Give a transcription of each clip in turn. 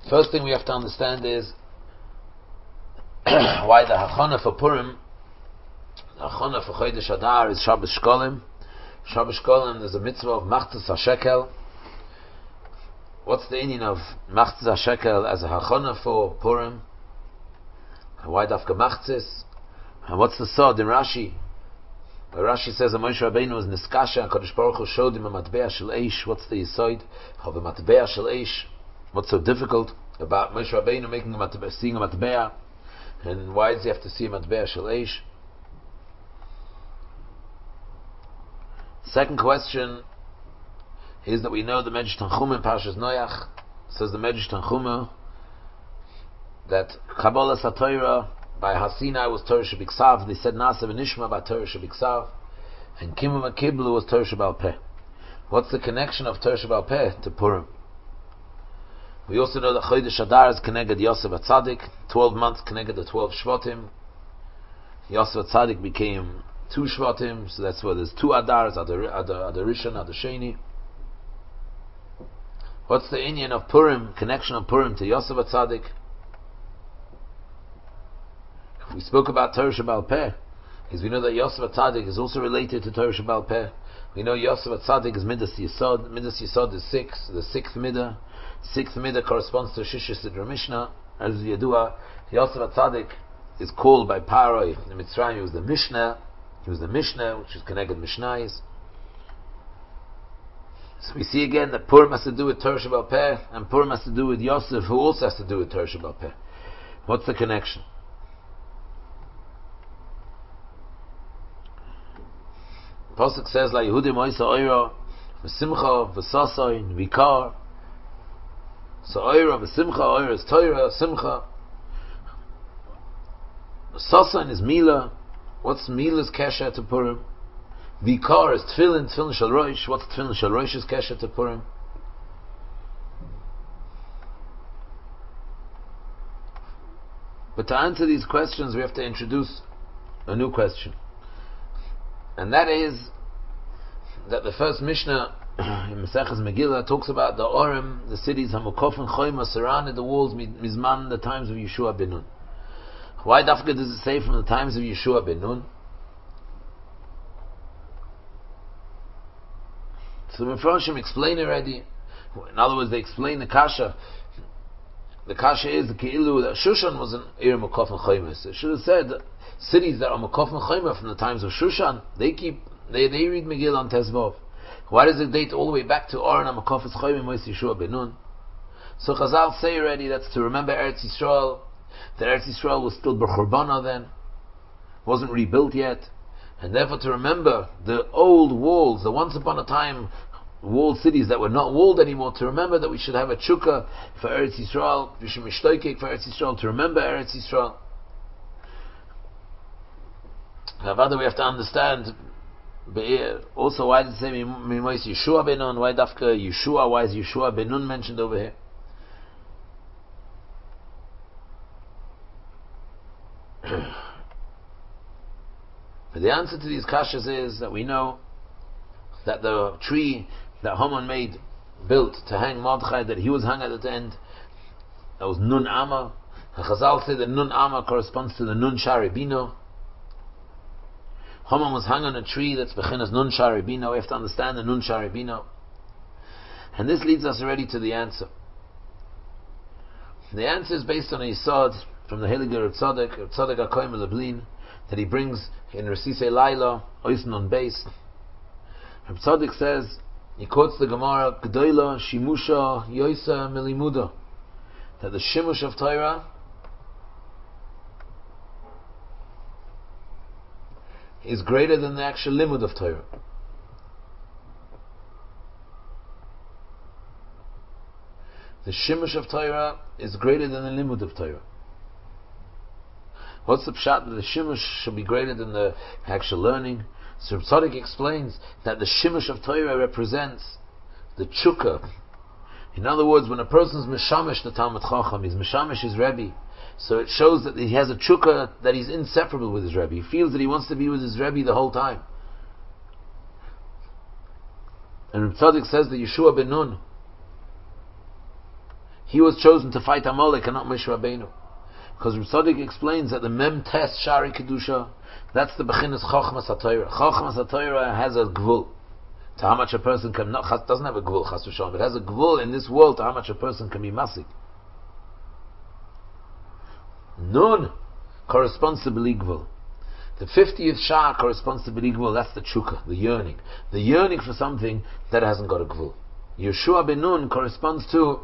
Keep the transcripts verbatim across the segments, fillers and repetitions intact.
First thing we have to understand is why the Hachana for Purim, the Hachana for Chodesh Adar is Shabbos Shkolim. Shabbos Shkolim, there's a mitzvah of Machzis HaShekel. What's the meaning of Machzis HaShekel as a Hachana for Purim? Why Dafka Machzis? And what's the Sod in Rashi? Rashi says that Moshe Rabbeinu was Niskasha, and Kadosh Baruch Hu showed him a Matbeah Shel Eish. What's the Yesod of a Matbeah Shel Eish? What's so difficult about Moshe Rabbeinu making a Matbeah, seeing a Matbeah? And why does he have to see a Matbeah Shel Eish? Second question is that we know the Medrash Tanchuma in Parshas Noach says the Medrash Tanchuma that Kabbalah Satorah by Hasinai was Torah Shebiksav. They said Nasa v'Nishma by Torah Shebiksav, and Kimu Makiblu was Torah Shebal Peh. What's the connection of Torah Shebal Peh to Purim? We also know that Chodesh Adar is connected Yosef HaTzadik, twelve months connected the twelve Shvatim. Yosef HaTzadik became two Shvatim, so that's why there's two Adars, Adar, Adar, Adar Rishon, Adar Sheni. What's the inyan of Purim, connection of Purim to Yosef HaTzadik? We spoke about Torah Shebal Peh, because we know that Yosef HaTzadik is also related to Torah Shebal Peh. We know Yosef HaTzadik is Midas Yesod. Midas Yesod is six, the sixth Midah. Sixth Midah corresponds to Shishis Sidra Mishnah. As Yadua, Yosef HaTzadik is called by Paroi in Mitzrayim. He was the Mishnah. He was the Mishnah, which is connected Mishnayis. So we see again that Purim has to do with Torah Shebal Peh, and Purim has to do with Yosef, who also has to do with Torah Shebal Peh. What's the connection? Pasuk says, "La Yehudim Oisa Oira, v'Simcha, v'Sasoin, v'Ikar." So Oira, v'Simcha, Oira is Torah, Simcha. Sasoin is Mila. What's Mila's kesha to Purim? V'Ikar is Tefillin, Tefillin Shel Rosh. What's Tefillin Shel Rosh's kesha to Purim? But to answer these questions, we have to introduce a new question. And that is that the first Mishnah in Maseches Megillah talks about the Orim, the cities Hamukov and Choyma surrounded the walls Mizman, the times of Yeshua ben Nun. Why Dafka does it say from the times of Yeshua ben Nun? So the Mepharshim explain already. In other words, they explain the Kasha. The Kasha is the Keilu that Shushan was an Ir Mukov and Choyma. So it should have said that cities that are Mukov and Choyma from the times of Shushan, they keep, they, they read Megillah on Tezvav. Why does it date all the way back to Oren Mukov and Choyma Mois Yeshua ben Nun? So Chazal say already that's to remember Eretz Yisrael, that Eretz Yisrael was still B'churbana then, wasn't rebuilt yet, and therefore to remember the old walls, the once upon a time walled cities that were not walled anymore, to remember that we should have a chukka for Eretz Yisrael, we should mishtoikik for Eretz Yisrael, to remember Eretz Yisrael. However, we have to understand also why did it say Mimois Yeshua ben Nun? Why Dafka Yeshua? Why is Yeshua ben Nun mentioned over here? But the answer to these kashas is that we know that the tree that Haman made, built to hang Mordechai, that he was hung at the end, that was Nun Amma. The Chazal say that Nun Amma corresponds to the Nun Shari Bino. Haman was hung on a tree that's Bechinas Nun Shari Bino. We have to understand the Nun Shari Bino. And this leads us already to the answer. The answer is based on a Yisod from the Heilige Reb Tzadok, Reb Tzadok HaKoyim Leblin, that he brings in Resisei Laila, Ois Nun Beis. Reb Tzadok says, he quotes the Gemara, G'doila Shimusha Yoisa Melimuda, that the Shimush of Torah is greater than the actual limud of Torah. The Shimush of Torah is greater than the limud of Torah. What's the pshat that the Shimush should be greater than the actual learning? So Reb Tzadok explains that the Shimush of Torah represents the Chukka. In other words, when a person is Meshamish the Talmud Chacham, he's Meshamish his Rebbe, so it shows that he has a Chukka, that he's inseparable with his Rebbe. He feels that he wants to be with his Rebbe the whole time. And Reb Tzadok says that Yeshua ben Nun, he was chosen to fight Amalek and not Moshe Rabbeinu. Because Reb Tzadok explains that the Mem Tes Shari Kedusha, that's the Bechinas Chochmas HaTorah. Chochmas HaTorah has a gvul to how much a person can, not, doesn't have a gvul, Chas v'shalom, it has a gvul in this world to how much a person can be masik. Nun corresponds to B'li Gvul. The fiftieth Shah corresponds to B'li Gvul, that's the Chukah, the yearning. The yearning for something that hasn't got a gvul. Yeshua ben Nun corresponds to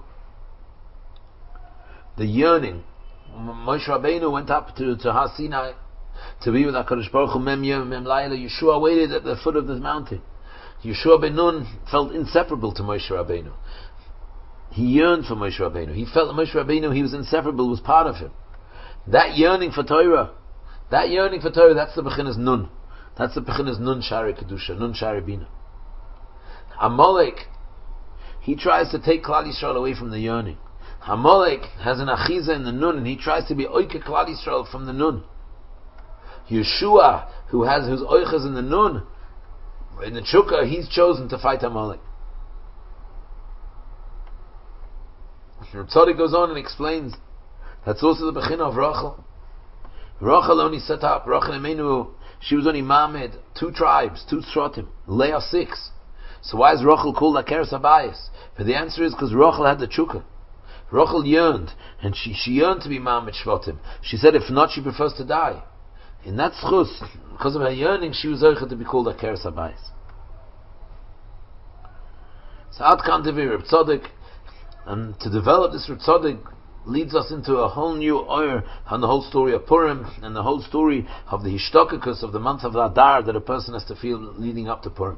the yearning. Moshe Rabbeinu went up to, to Har Sinai to be with HaKadosh Baruch Hu, Mem Yom, Mem Laila. Yeshua waited at the foot of the mountain. Yeshua ben Nun felt inseparable to Moshe Rabbeinu. He yearned for Moshe Rabbeinu. He felt that Moshe Rabbeinu, he was inseparable, was part of him. That yearning for Torah, that yearning for Torah, that's the Bechinas Nun. That's the Bechinas Nun Shari Kedusha, Nun Shari Bina. Amalek, he tries to take Klal Yisrael away from the yearning. Amalek has an achiza in the Nun, and he tries to be oike Klal Yisrael from the Nun. Yeshua, who has whose oiches in the Nun, in the Chukah, he's chosen to fight Amalek. Reb Tzadok goes on and explains that's also the Bechina of Rachel. Rachel only set up, Rachel Imenu, she was only Mamed, two tribes, two Shvatim, Leah six. So why is Rachel called Akeres Habayis? But the answer is because Rachel had the Chukah. Rachel yearned, and she, she yearned to be Mamed Shvatim. She said if not, she prefers to die. In that schus, because of her yearning, she was able to be called Akeres Habayis. So Ad Kan Devi Reb Tzadok, and to develop this Reb Tzadok leads us into a whole new oyer on the whole story of Purim and the whole story of the Hishtokakus of the month of Adar that a person has to feel leading up to Purim.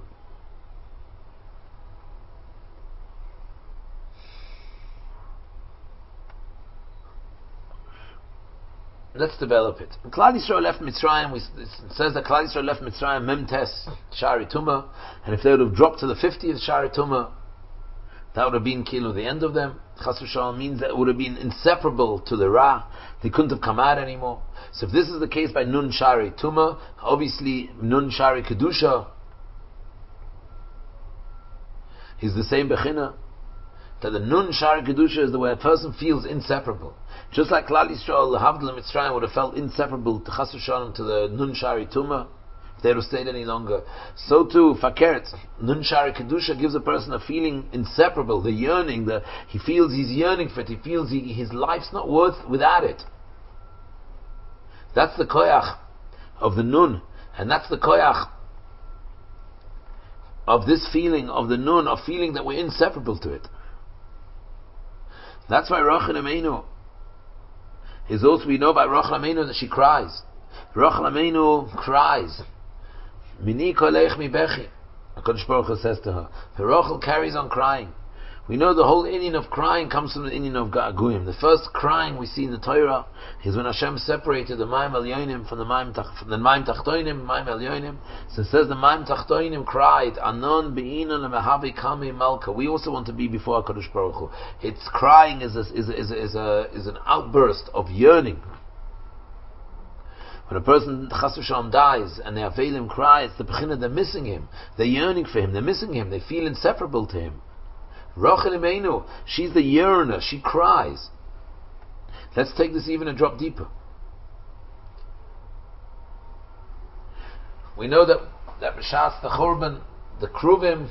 Let's develop it. Klal Yisrael left Mitzrayim. We, it says that Klal Yisrael left Mitzrayim Mem Tes Shari Tumah, and if they would have dropped to the fiftieth Shari Tumah, that would have been kilo the end of them. Chas v'shalom means that it would have been inseparable to the Ra. They couldn't have come out anymore. So if this is the case by Nun Shari Tumah, obviously Nun Shari Kedusha is the same Bechina. That the Nun Shari Kedusha is the way a person feels inseparable. Just like Klal Yisrael, the Havdalah Mitzrayim would have felt inseparable to Chas v'shalom to the Nun Shari Tumah, if they would have stayed any longer. So too, Fakert, Nun Shari Kedusha gives a person a feeling inseparable, the yearning, the, he feels he's yearning for it, he feels he, his life's not worth without it. That's the koyach of the Nun, and that's the koyach of this feeling of the Nun, of feeling that we're inseparable to it. That's why Rachel Imenu is also, we know about Rachel Imenu that she cries. Rachel Imenu cries. Mini kolech mi bechi. HaKadosh Baruch Hu says to her. The Rachel carries on crying. We know the whole inyan of crying comes from the inyan of Ga'aguyim. The first crying we see in the Torah is when Hashem separated the Maim Elyonim from the Maim from the Maim Tachtoinim, Maim Elyonim. So it says the Maim Tachtoinim cried, Anon be'inu lemehavi kami malka. We also want to be before HaKadosh Baruch Hu. Its crying is a, is a, is a, is a, is an outburst of yearning. When a person Chas v'Shalom dies and the Avelim cry, it's the Bechina, they're missing him. They're yearning for him. They're missing him. They feel inseparable to him. Rachel Imenu, she's the yearner. She cries. Let's take this even a drop deeper. We know that that B'shas the Churban, the Kruvim,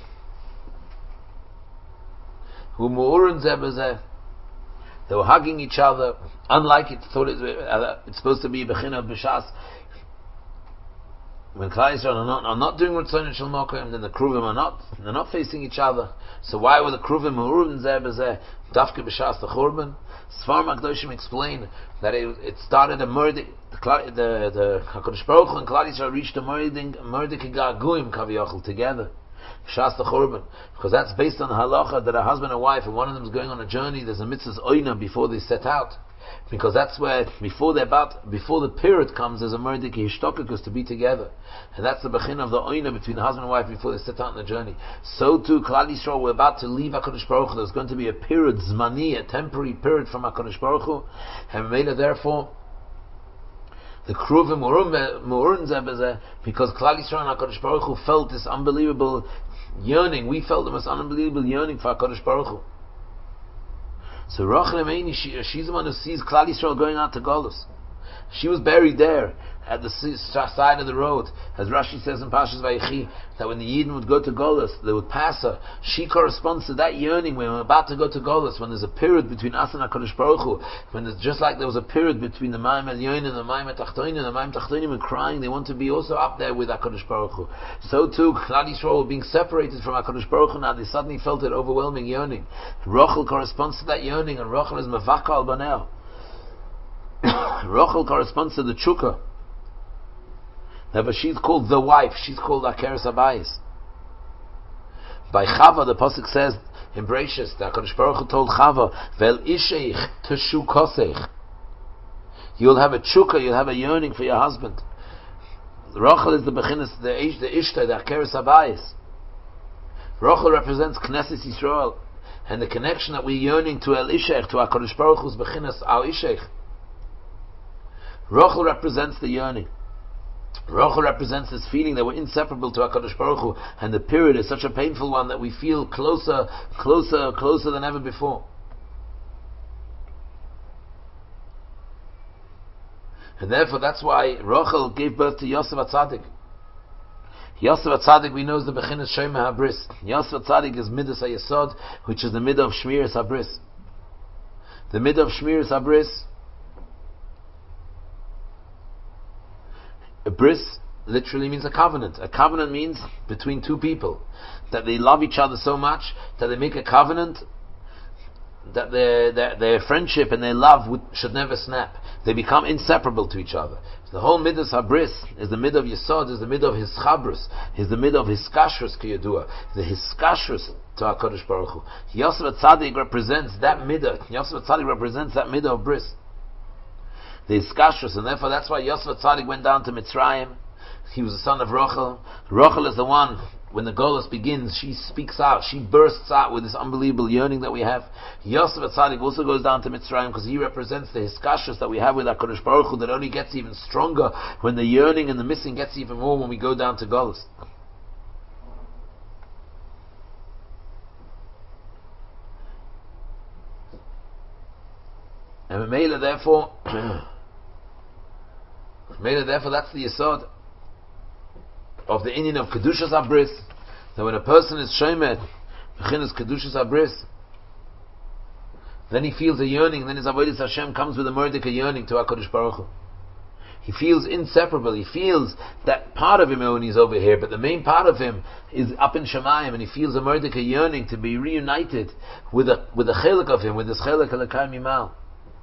who Mu'urin Zebazeh, they were hugging each other, unlike it thought it, uh, it's supposed to be Bechina of B'shas. When Klal Yisrael are not, are not doing Ritzon Shel Mokim, then the Kruvim are not, they're not facing each other. So why were the Kruvim Mu'urin Zeh B'zeh, Dafke B'shas the Churban? Sfar Magdoshim explain that it, it started a murder, the, the, the HaKadosh Baruch Hu and Klal Yisrael reached a murder K'Ga'aguyim Kaviyachal together. B'shas the Churban, because that's based on the halacha that a husband and wife, and one of them is going on a journey, there's a mitzvah's oina before they set out, because that's where before they're about before the period comes, there's a murdik hishtokakus to be together, and that's the bechin of the oina between the husband and wife before they set out on the journey. So too, Klal Yisrael were about to leave HaKadosh Baruch Hu. There's going to be a period zmani, a temporary period from HaKadosh Baruch Hu, and Mela therefore the Kruvim Mu'urin Zebazeh, because Klal Yisrael and HaKadosh Baruch Hu felt this unbelievable yearning. We felt the most unbelievable yearning for HaKadosh Baruch Hu. So Rachel Emeini, she, she's the one who sees Klal Yisrael going out to Golus. She was buried there at the side of the road, as Rashi says in Parshas Vayechi, that when the Yidden would go to Golus, they would pass her. She corresponds to that yearning when we're about to go to Golus, when there's a period between us and HaKadosh Baruch Hu, when it's just like there was a period between the Mayim Elyonim and the Mayim Tachtonim, and the Mayim Tachtonim were crying, they want to be also up there with HaKadosh Baruch Hu. So too, Klal Yisrael were being separated from HaKadosh Baruch Hu, now they suddenly felt an overwhelming yearning. Rachel corresponds to that yearning, and Rachel is Mavaka al Banel. Rachel corresponds to the Chukah. But she's called the wife. She's called Akeres Abayis. By Chava, the pasuk says in Bereshis, that HaKadosh Baruch Hu told Chava, "Vel isheich teshu kosech." You'll have a chukah, you'll have a yearning for your husband. Rachel is the bechinas, the ish, the ishta, the Akeres Abayis. Rachel represents Knesset Yisrael, and the connection that we're yearning to El Isheich, to HaKadosh Baruch Hu's bechinas, our Isheich. Rachel represents the yearning. Rachel represents this feeling that we're inseparable to HaKadosh Baruch Hu, and the period is such a painful one that we feel closer, closer, closer than ever before. And therefore, that's why Rachel gave birth to Yosef HaTzadik. Yosef HaTzadik, we know, is the Bechinas Shema HaBris. Yosef HaTzadik is Midas HaYesod, which is the midah of Shmiras HaBris. The midah of Shmiras HaBris, a bris literally means a covenant. A covenant means between two people, that they love each other so much that they make a covenant that their their, their friendship and their love would, should never snap. They become inseparable to each other. So the whole midas habris is the midah of Yesod, is the midah of his chabrus, is the midah of his kashrus kiyadua, the his kashrus to HaKadosh Baruch Hu. Yosef HaTzadik represents that midah. Yosef HaTzadik represents that midah of bris, the Iskashrus, and therefore that's why Yosef HaTzadik went down to Mitzrayim. He was the son of Rachel. Rachel is the one, when the Golus begins, she speaks out, she bursts out with this unbelievable yearning that we have. Yosef HaTzadik also goes down to Mitzrayim because he represents the Iskashrus that we have with HaKadosh Baruch Hu, that only gets even stronger when the yearning and the missing gets even more when we go down to Golus. And Mela, therefore, Mela, therefore, that's the yesod of the inyan of Kedushas HaBris, that when a person is shomer, Bechinas Kedushas HaBris, then he feels a yearning, then his Avodas Hashem comes with a mordika yearning to HaKadosh Baruch Hu. He feels inseparable, he feels that part of him when he's over here, but the main part of him is up in Shemayim, and he feels a mordika yearning to be reunited with a with a chelik of him, with this chelik Elokai Mimal.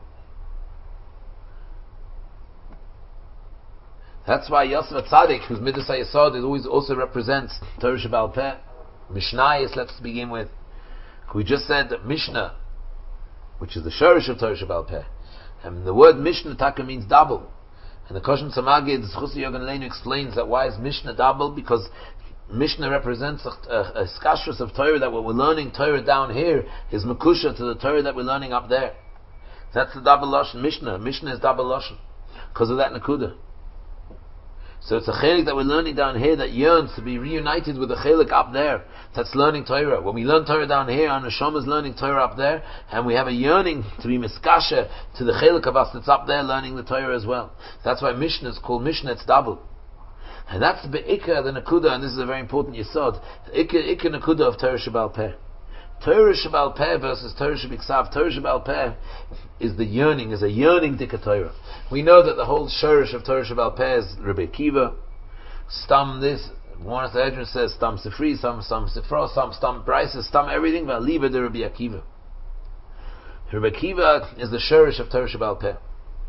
That's why Yosef HaTzadik, whose Midas HaYesod, it always also represents Torah Sheba'al Peh. Mishnayos, let's begin with. We just said that Mishnah, which is the Shorish of Torah Sheba'al Peh. And the word Mishnah Taka means double. And the Koshen Tzemagid, Zchus Yogan Leinu, explains that why is Mishnah double? Because Mishnah represents a, a, a skashrus of Torah, that what we're learning Torah down here is Mekusha to the Torah that we're learning up there. That's the double Lashon Mishnah. Mishnah is double Lashon because of that Nakuda. So it's a chelik that we're learning down here that yearns to be reunited with the chelik up there that's learning Torah. When we learn Torah down here, our neshama is learning Torah up there, and we have a yearning to be miskasher to the chelik of us that's up there learning the Torah as well. That's why Mishnah is called Mishnah, it's double. And that's the Ikka, the Nakuda, and this is a very important yesod, the Ikka, Ikka Nakuda of Torah Sheba'al Peh. Torah Sheba'al Peh versus Torah Shebiksav. Torah Sheba'al Peh is the yearning, is a yearning Dika Torah. We know that the whole shorish of Torah Sheba'al Peh is Rabbi Akiva. Stam this, one of the Edrin says Stam Sifri, some Stam Sifra, some Stam Brisa, Stam everything, but leave it to Rabbi Akiva. Rabbi Akiva is the shorish of Torah Sheba'al Peh.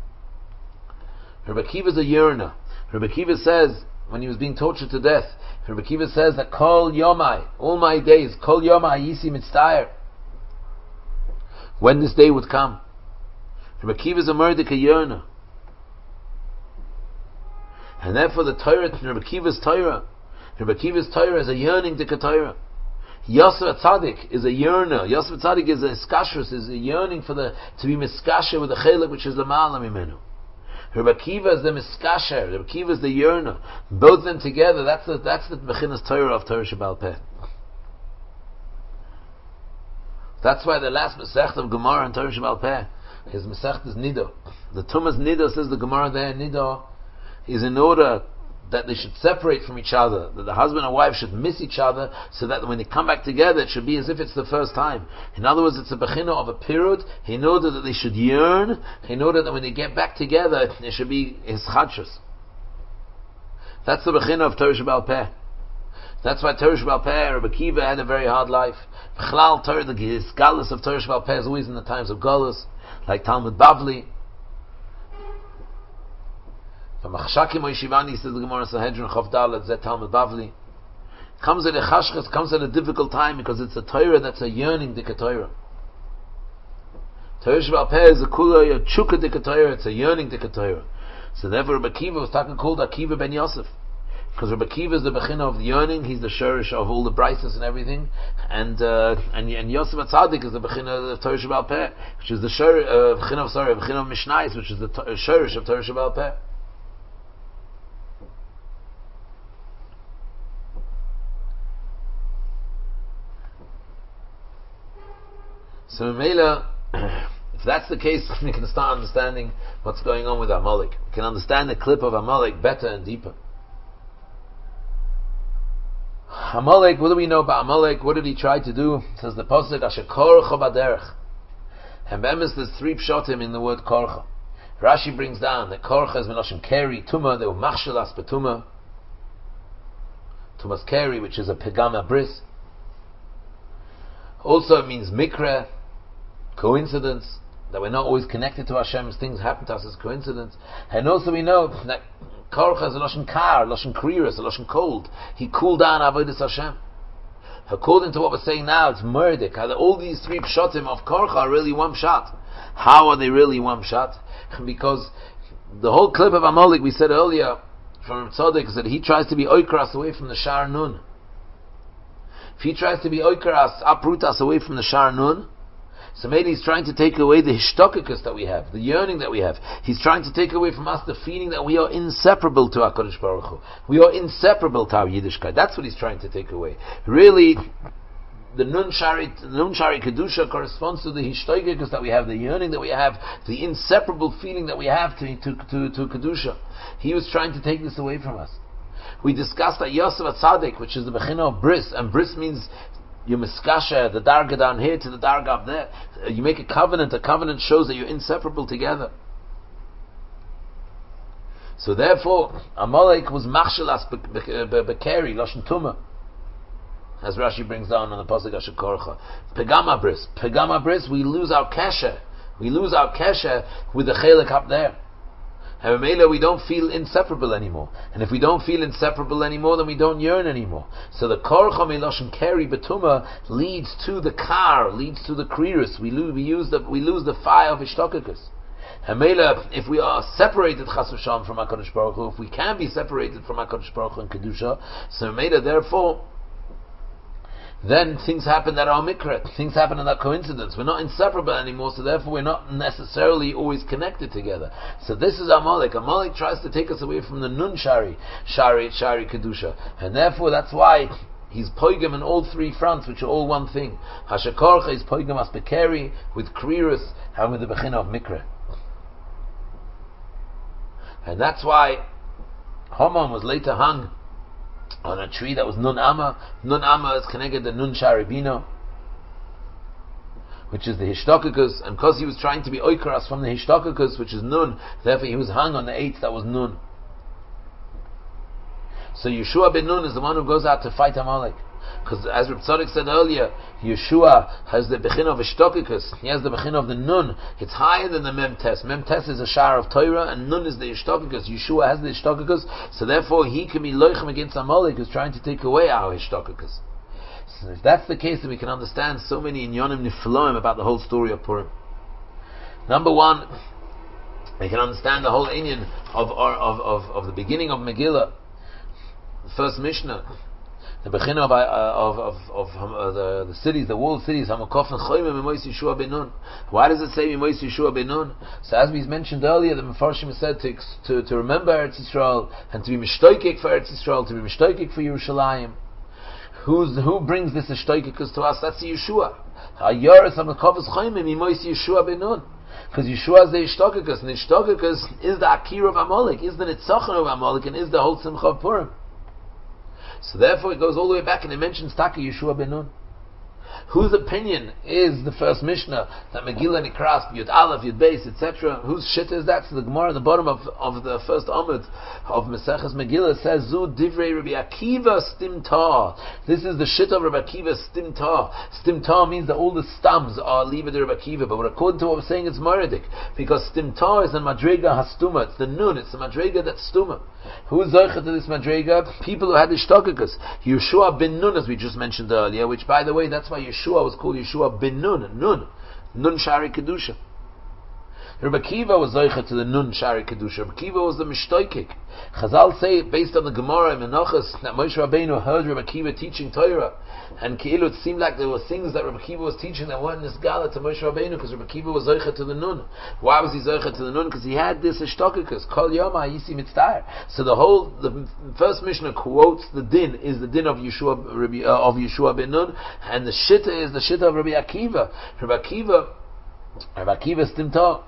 Rabbi Akiva is a yearner. Rabbi Akiva says, when he was being tortured to death, Rabbi Akiva says that Kol Yomai, all my days, Kol Yomai Yisi Mitztayer, when this day would come. Rabbi Akiva is a murdik, a yearner. And therefore the Torah, Rabbi Akiva's Torah, Rabbi Akiva's Torah is a yearning to Torah. Yosef HaTzadik is a yearner. Yosef HaTzadik is a skashrus, is a yearning for the, to be miskasher with the chelik which is the ma'ala mimenu. Rabbi Akiva is the miskasher. Rabbi Akiva is the yearner. Both of them together, that's the, that's the bechinas Torah of Torah Sheba'al Peh. That's why the last Masech of Gemara and Torah Sheba'al Peh, his Masech is Nido. The Tumas Nido, says the Gemara there, Nido is in order that they should separate from each other, that the husband and wife should miss each other, so that when they come back together, it should be as if it's the first time. In other words, it's a bechina of a period, in order that they should yearn, in order that when they get back together, it should be his chadshus. That's the bechina of Torah Sheba'al Peh. That's why Torah Sheba'al Peh, Rabbi Akiva had a very hard life. B'chlal Torah, the galus of Torah Sheba'al Peh is always in the times of galus, like Talmud Bavli. From Machshaki Moishivani, says the Gemara Sanhedrin Chavdal, Zet Talmud Bavli. Comes at a chashkas, comes at a difficult time, because it's a Torah that's a yearning dika Torah. Torah Sheba'al Peh is a kula, a chukka dika Torah, it's a yearning dika Torah. So therefore Rabbi Akiva was talking called Akiva ben Yosef. Because Rabbi Akiva is the bechina of the yearning, he's the shurish of all the brises and everything, and uh, and and Yosef Atzadik is the bechina of Torah Sheba'al Peh, which is the shur, uh, bechina of sorry, bechina of Mishnais, which is the to- shurish of Torah Sheba'al Peh. So Mela, if that's the case, we can start understanding what's going on with Amalek. We can understand the clip of Amalek better and deeper. Amalek, what do we know about Amalek? What did he try to do? It says the Pasuk, Asher korcha baderech. And bemis, there's three pshatim in the word korcha. Rashi brings down that korcha is melashon keri, tuma, they were machshalas betuma. Tumas keri, which is a pegama bris. Also it means mikra, coincidence, that we're not always connected to Hashem, things happen to us as coincidence. And also we know that Korcha is a lashon kar, lashon kriris, a lashon cold. He cooled down avodas Hashem. According to what we're saying now, it's murdik. All these three pshatim of Korcha are really one shot. How are they really one shot? Because the whole clip of Amalek we said earlier from Tzaddik is that he tries to be oikras away from the Shar Nun. If he tries to be oikras, aprutas away from the Shar Nun, so maybe he's trying to take away the hishtokikus that we have, the yearning that we have. He's trying to take away from us the feeling that we are inseparable to HaKadosh Baruch Hu. We are inseparable to our Yiddishkeit. That's what he's trying to take away. Really, the Nun Shari, the Nun Shari Kedusha corresponds to the hishtokikus that we have, the yearning that we have, the inseparable feeling that we have to, to, to, to Kedusha. He was trying to take this away from us. We discussed that Yosef Atzadik, which is the Bechina of Bris, and Bris means you miskasha, the darga down here to the darga up there. You make a covenant. A covenant shows that you're inseparable together. So therefore, Amalek was machshalas bekeri lashon tuma, as Rashi brings down on the pasuk Asher korcha. Pegama bris, pegama bris. We lose our kesher. We lose our kesher with the chelik up there. And we don't feel inseparable anymore. And if we don't feel inseparable anymore, then we don't yearn anymore. So the korcha miloshen keri betuma leads to the kar, leads to the kriris. We lose, we use the, we lose the fire of ishtokikus. And if we are separated chas v'shalom from HaKadosh Baruch Hu, if we can be separated from HaKadosh Baruch Hu and kedusha, so mela therefore, then things happen that are mikra, things happen in that coincidence. We're not inseparable anymore, so therefore we're not necessarily always connected together. So this is Amalek. Amalek tries to take us away from the Nun Shari, Shari, Shari Kedusha. And therefore that's why he's poigam in all three fronts, which are all one thing. Asher korcha is poigam as bekeri, with kriris, and with the bechina of mikra. And that's why Haman was later hung on a tree that was Nun Amma. Nun Amma is connected to Nun Sharibino, which is the Hishtokikus, and because he was trying to be Oikras from the Hishtokikus, which is Nun, therefore he was hung on the eighth that was Nun. So Yeshua ben Nun is the one who goes out to fight Amalek. Because as Reb Tzadok said earlier, Yeshua has the Bechin of Ishtokikus, he has the Bechin of the Nun. It's higher than the Mem Tes. Mem Tes is a Shar of Torah, and Nun is the Ishtokikus. Yeshua has the Ishtokikus, so therefore he can be loichem against Amalek, who's trying to take away our Ishtokikus. So if that's the case, then we can understand so many inyonim nifloim about the whole story of Purim. Number one, we can understand the whole inyan of, of, of, of the beginning of Megillah, the first Mishnah, the Bechina of, of, of, of uh, the, the cities, the walled cities. Why does it say Mimois Yeshua ben Nun? So as we mentioned earlier, the Mefarshim said to, to, to remember Eretz Yisrael, and to be mishtoikik for Eretz Yisrael, to be mishtoikik for Yerushalayim. Who's, who brings this ishtoikikus to us? That's Yeshua. Hayoris HaMekofes Chaimim Imois Yeshua ben Nun. Because Yeshua is the Ishtokikus, and Ishtokikus is the Akira of Amalek, is the Nitzachon of Amalek, and is the whole Simcha of Purim. So therefore it goes all the way back and it mentions Taka Yeshua ben Nun. Whose opinion is the first Mishnah that Megillah Nikras, Yud Aleph, Yud Beis, et cetera? Whose shit is that? So the Gemara at the bottom of, of the first Amud of Maseches Megillah says, Zu Divrei Rabbi Akiva Stimta. This is the shit of Rabbi Akiva Stimta. Stimta means that all the stams are Liva de Rabbi Akiva, but according to what we're saying, it's Maradik. Because Stimta is the Madrega Hastuma. It's the Nun. It's the Madrega that's Stuma. Who is Zoichet to this Madrega? People who had the Shtokikus. Yeshua ben Nun, as we just mentioned earlier, which by the way, that's why Yeshua was called Yeshua ben Nun, Nun, Nun Shari Kedusha. Rabbi Akiva was Zoichet to the Nun Shari Kedusha. Rabbi Akiva was the Mishtoikik. Chazal say, based on the Gemara and Menachos, that Moshe Rabbeinu heard Rabbi Akiva teaching Torah, and Keilu, it seemed like there were things that Rabbi Akiva was teaching that weren't Nisgala to Moshe Rabbeinu, because Rabbi Akiva was Zoichet to the Nun. Why was he Zoichet to the Nun? Because he had this Ishtokikus, Kol Yoma Yisi Mitztayr. So the whole, the first Mishnah quotes the din, is the din of Yeshua, Rabbi, uh, of Yeshua ben Nun, and the Shitta is the Shitta of Rabbi Akiva. Rabbi Akiva, Rabbi Akiva Stimta.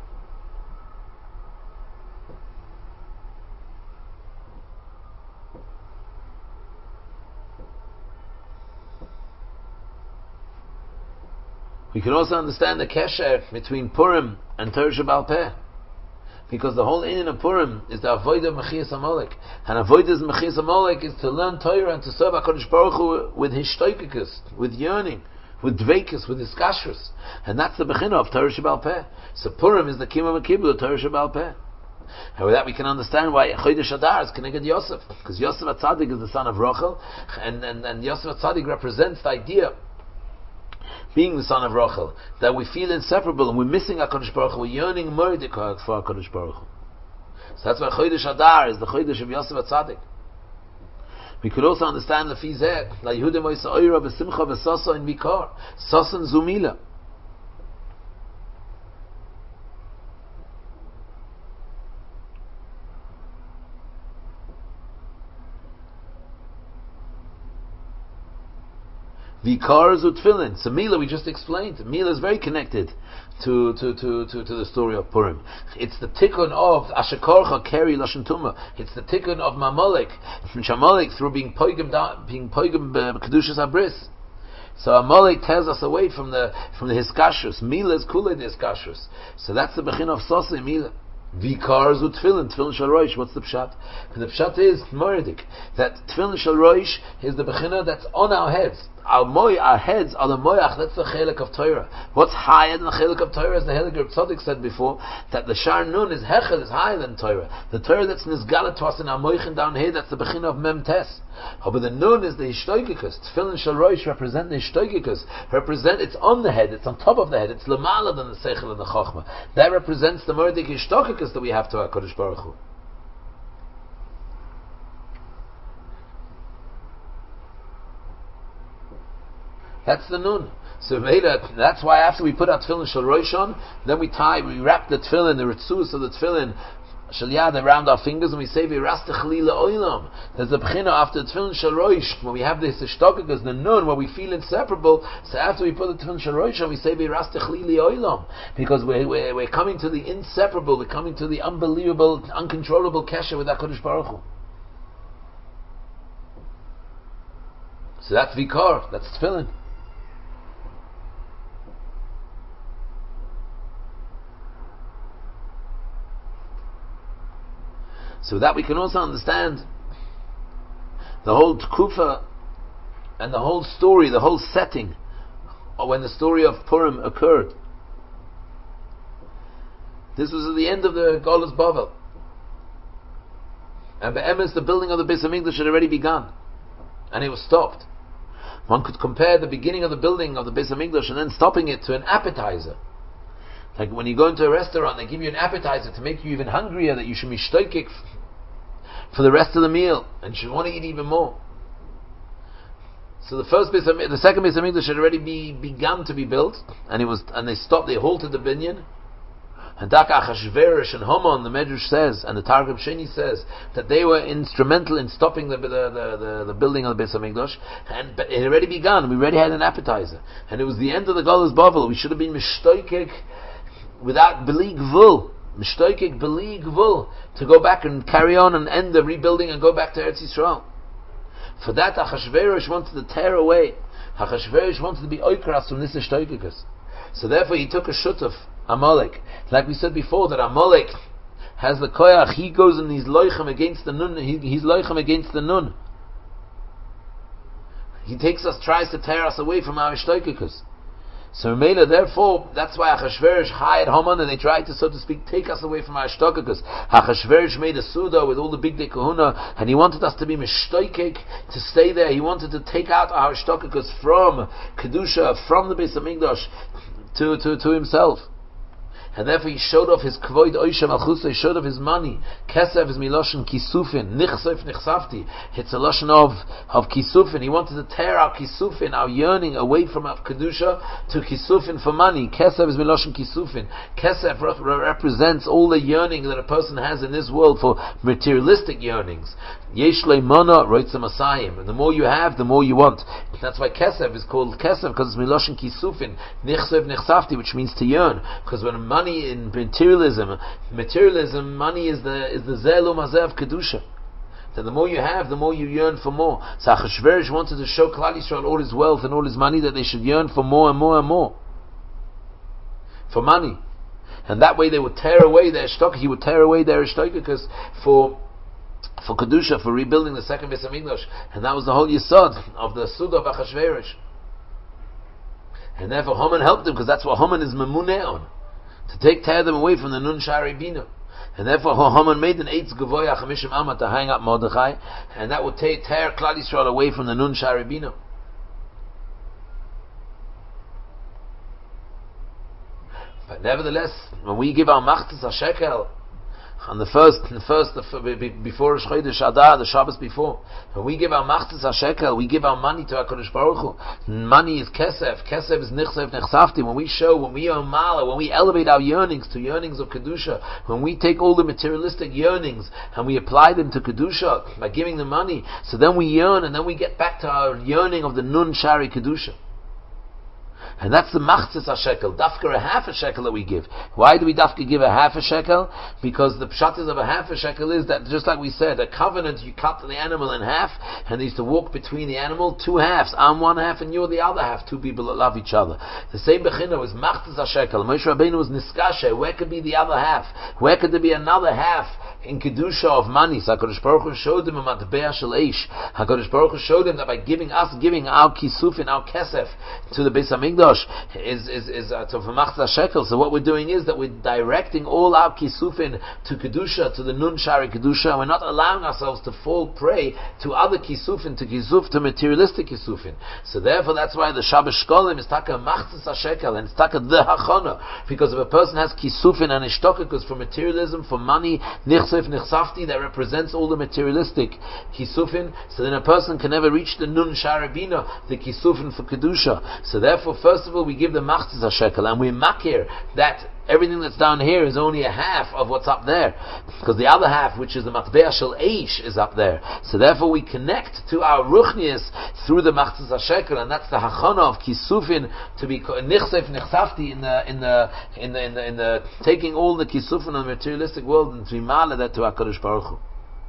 We can also understand the kesher between Purim and Torah Sheba'al Peh, because the whole inyan of Purim is the avodah of Mechias Amalek, and avodah of Mechias Amalek is to learn Torah and to serve HaKadosh Baruch Hu with hishtoikikus, with yearning, with dveikus, with iskashrus, and that's the bechina of Torah Sheba'al Peh. So Purim is the kima v'kibul of Torah Sheba'al Peh. And with that we can understand why Chodesh Adar is connected Yosef, because Yosef HaTzadik is the son of Rachel, and, and, and Yosef HaTzadik represents the idea, being the son of Rachel, that we feel inseparable and we're missing HaKadosh Baruch Hu, we're yearning Mordechai for HaKadosh Baruch Hu. So that's why Chodesh Adar is the Chodesh of Yosef HaTzadik. We could also understand the Fizeh, La Yehuda Moisa Oira V'Simcha V'Sasa in Vikar, Sasan Zumila. Vikars utfilin. So Mila, we just explained. Mila is very connected to to, to, to to the story of Purim. It's the tikkun of Ashekorcha Keri Lashon Tumah. It's the tikkun of Mamalek, from Shamalek, through being poigim being poigim kedushas abris. So Amalek tears us away from the from the hiskashrus. Mila is kulei the hiskashrus. So that's the bechin of Sasa Mila. Vikars with tefillin, tefillin shel roish. What's the pshat? And the pshat is moridik, that tefillin shel roish is the bechina that's on our heads. Our moy, our heads are the moyach. That's the chelik of Torah. What's higher than the chelik of Torah? As the Helig Reb Tzadok said before, that the shar nun is hechel, is higher than Torah. The Torah that's nizgalat to us in our moichin down here, that's the bechina of mem tes. But the nun is the hishtoikikus. Tefillin shel roish represent the hishtoikikus. Represent, it's on the head, it's on top of the head, it's lemala than the seichel and the chochma. That represents the murdik hishtoikikus that we have to our Kodesh Baruch Hu. That's the nun. So that's why after we put our tefillin shel roish on, then we tie, we wrap the tefillin, the ritzus of the tefillin shel yad around our fingers, and we say v'rasta chalila oilam. There's a bechina after the tefillin shel roish, when we have this ishtokikus, the nun, where we feel inseparable. So after we put the tefillin shel roish on, we say v'rasta chalila oilam, because we're, we're we're coming to the inseparable, we're coming to the unbelievable, uncontrollable kesher with HaKadosh Baruch Hu. So that's vikar, that's tefillin. So that we can also understand the whole tkufa and the whole story, the whole setting of when the story of Purim occurred. This was at the end of the Golus Bavel, and be'emes the building of the Beis Hamikdash had already begun, and it was stopped. One could compare the beginning of the building of the Beis Hamikdash and then stopping it to an appetizer. Like when you go into a restaurant, they give you an appetizer to make you even hungrier, that you should be shtoikik for the rest of the meal, and you should want to eat even more. So the first Beis Hamikdash, the second Beis Hamikdash had already be, begun to be built, and it was, and they stopped, they halted the binyan, And Dak Achashverosh and Haman, the Medrash says, and the Targum Sheni says, that they were instrumental in stopping the the, the, the, the building of the Beis HaMikdash, and but it had already begun. We already had an appetizer, and it was the end of the Galus Bavel. We should have been mishtoikik without beli gvul, mishtoikik beli gvul, to go back and carry on and end the rebuilding and go back to Eretz Yisrael. For that, Achashverosh wanted to tear away. Achashverosh wanted to be oikras from this shtoikikus. So therefore, he took a shut of Amalek. Like we said before, that Amalek has the koyach, he goes and he's loichem against the nun, he, he's loichem against the nun. He takes us, tries to tear us away from our shtoikikus. So Mela, therefore, that's why Achashverosh hired Haman, and they tried to, so to speak, take us away from our shtoikikus. Achashverosh made a suda with all the big day kahuna, and he wanted us to be mishtoikik, to stay there. He wanted to take out our shtoikikus from Kedusha, from the Beis HaMikdash, to, to, to himself. And therefore he showed off his kvoid oisha malchusa, he showed off his money. Kesef is miloshen kisufin, nichsef nichsafti. It's a lotion of, of kisufin. He wanted to tear our kisufin, our yearning, away from our kedusha to kisufin for money. Kesef is miloshen kisufin. Kesef re- represents all the yearning that a person has in this world for materialistic yearnings. Yesh leimana roitza masayim. And the more you have, the more you want. That's why kesef is called kesef, because it's miloshen kisufin, nichsef nichsafti, which means to yearn. Because when money in materialism, materialism, money is the is the zelum hazeh of kedusha. That the more you have, the more you yearn for more. So Achashverosh wanted to show Klal Yisrael all his wealth and all his money, that they should yearn for more and more and more, for money, and that way they would tear away their shtok. He would tear away their shtok because for for kedusha, for rebuilding the second Beis HaMikdash, and that was the whole yesod of the suda of Achashverosh. And therefore Haman helped him, because that's what Haman is memuneh on, to take tear them away from the Nun Shari Bina. And therefore Haman made an Eitz Gavoya Chamishim Amma to hang up Mordechai, and that would take, tear Klal Yisrael away from the Nun Shari Bina. But nevertheless, when we give our Machtas HaShekel, on the first, the first, the, before Rosh Chodesh Adar, the Shabbos before, when we give our Machtas HaShekel, we give our money to HaKadosh Baruch Hu. Money is kesef, kesef is nichsef nechsafti. When we show, when we are mala, when we elevate our yearnings to yearnings of Kedusha, when we take all the materialistic yearnings and we apply them to Kedusha by giving them money, so then we yearn, and then we get back to our yearning of the Nun Shari Kedusha. And that's the machzis ha-shekel, dafka a half a shekel that we give. Why do we dafka give a half a shekel? Because the pshat of a half a shekel is that, just like we said, a covenant, you cut the animal in half, and they used to walk between the animal, two halves. I'm one half and you're the other half, two people that love each other. The same bechina was machzis ha-shekel. Moshe Rabbeinu was niskashe. Where could be the other half? Where could there be another half in kedusha of money? So HaKadosh Baruch Hu showed him a matbea shel eish. HaKadosh Baruch Hu showed him that by giving us, giving our kisufin, our kesef, to the Beis HaMikdash, is is is uh, to v'machzah shekel. So what we're doing is that we're directing all our kisufin to kedusha, to the nun shari kedusha. We're not allowing ourselves to fall prey to other kisufin, to kisuf, to materialistic kisufin. So therefore, that's why the Shabbos Shkolim is taka machzah shekel, and it's taka the hachana, because if a person has kisufin and ishtokakus for materialism, for money, nichsef nichsafti, that represents all the materialistic kisufin, so then a person can never reach the nun shari bina, the kisufin for kedusha. So therefore, first of all, we give the machzis ha-shekel, and we makir that everything that's down here is only a half of what's up there, because the other half, which is the matbea shel eish, is up there. So therefore, we connect to our ruchnius through the machzis ha-shekel, and that's the hachana of kisufin to be nichsef nichsafti in the in the in the in the, in the taking all the kisufin of the materialistic world and to mala that to HaKadosh Baruch Hu.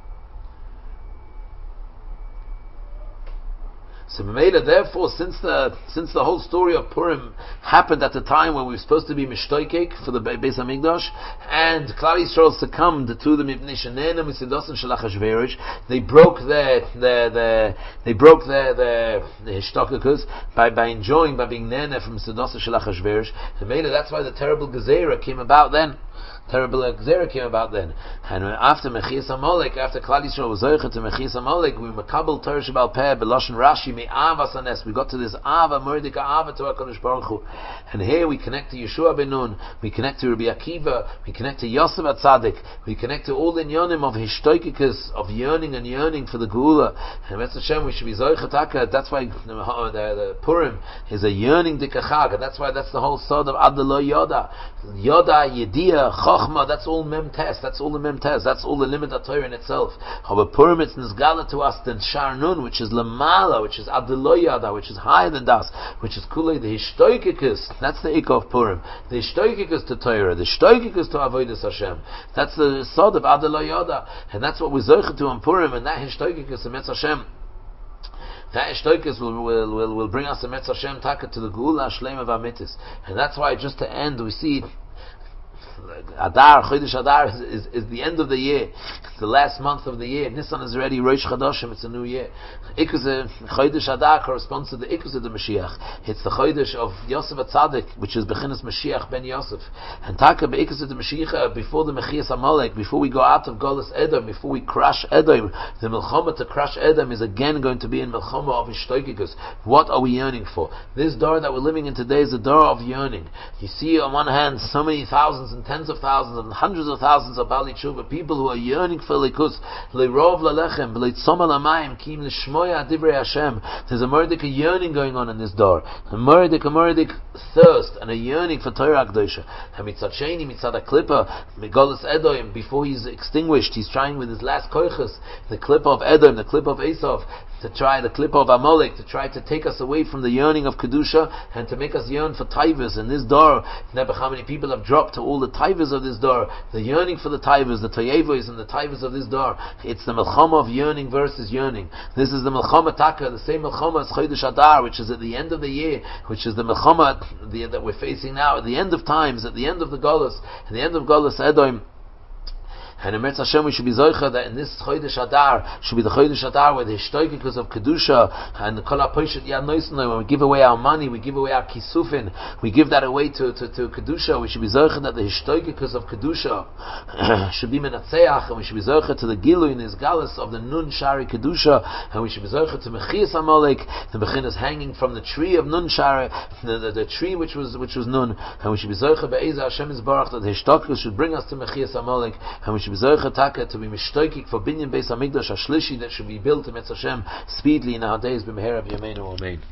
So Mamela, therefore, since the since the whole story of Purim happened at the time when we were supposed to be mishtoikek for the Beis HaMikdash, and Klal Yisrael succumbed to the Mipnei Shenena Mitzidosim Shel Achashverosh, they broke their their, their they broke their their, their hishtokakus by by enjoying, by being nene from Mitzidosim Shel Achashverosh. Mamela, that's why the terrible Gezerah came about then. terrible Gzera came about then. And after Mechias Amalek, after Klal Yisrael was Zoicha to Mechias Amalek, we Makabel Torah Shebal Peh, Beloshen Rashi, Me'avas Anes, we got to this Ava, Mordika Ava to HaKadosh Baruch Hu. And here we connect to Yeshua ben Nun, we connect to Rabbi Akiva, we connect to Yosef HaTzadik, we connect to all the Inyonim of Hishtoikikus, of yearning and yearning for the Geula. And Metz Hashem, we should be Zoicha Taka, that's why the, the, the Purim is a yearning Dikachag, and that's why that's the whole sod of Adelo Yoda. Yoda, Yediyah, Chochma, that's all Mem Tes, that's all the Mem Tes, that's all the limit of Torah in itself. However, Purim it's Nizgala to us than Shar Nun, which is Lamala, which is Adelo Yoda, which is higher than Das, which is Kulei, the Hishtoikikus, that's the Ikka of Purim. The Hishtoikikus to Torah, the Hishtoikikus to Avodas Hashem. That's the sod of Adelo Yoda, and that's what we Zoicha to on Purim, and that Hishtoikikus in Metz Hashem. That Ishtoikus will, will, will, will bring us a Metz Hashem Taka to the Geula Shlema V'Amitis. And that's why, just to end, we see Adar, Chodesh Adar is, is, is the end of the year. It's the last month of the year. Nisan is already Rosh Chodoshim, it's a new year. Ikuz Chodesh Adar corresponds to the Ikuz of the Mashiach. It's the Chodesh of Yosef HaTzadik, which is Bechinas Mashiach ben Yosef. And Taka Be'ikuz of the Mashiach, before the Mechias Amalek, before we go out of Golas Edom, before we crush Edom, the Milchama to crush Edom is again going to be in Milchama of Ishtoikikus. What are we yearning for? This door that we're living in today is a door of yearning. You see on one hand so many thousands and tens of thousands and hundreds of thousands of Bali Tshuva, people who are yearning for Likus, Le'rov Lalechem, Le'tzoma Lamayim, Kim L'shmoya Divrei Hashem. There's a murdik, a yearning going on in this door. A murdik, a murdik thirst and a yearning for Torah Kedosha. And Mitzad Sheni, Mitzad HaKlippa, Megolas Edom, before he's extinguished, he's trying with his last koiches, the Klippa of Edom, the Klippa of Esav, to try the Klippa of Amalek, to try to take us away from the yearning of Kedusha and to make us yearn for Taivas. In this door, never how many people have dropped to all the Taivas of this door, the yearning for the Taivas, the Toyevos and the Taivas of this door. It's the Melchama of yearning versus yearning. This is the Melchama Taka, the same Melchama as Chodesh Adar, which is at the end of the year, which is the Melchama the, that we're facing now, at the end of times, at the end of the Golos, at the end of Golos Edom. And in Metz Hashem we should be zoicha that in this Chodesh Adar should be the Chodesh Adar with the Hishtoikikus of Kedusha and the Kol HaPoshet Yad Noisnoi. When we give away our money, we give away our Kisufin, we give that away to, to, to Kedusha. We should be zoicha that the Hishtoikikus of Kedusha should be Menatzeach, and we should be zoicha to the Gilu in his Galus of the Nun Shari Kedusha, and we should be zoicha to Mechias Amalek, the Bechinas hanging from the tree of Nun Shari, the, the, the tree which was which was Nun, and we should be zoicha Be'ezah Hashem Yisbarach that the Hishtoikikus should bring us to Mechias Amalek, and we should Zoicha Taka to be mishtoikik for Binyan Beis Hamikdash Ashlishi that should be built in Metz Hashem speedily in our days. B'meher of Yameinu Amen.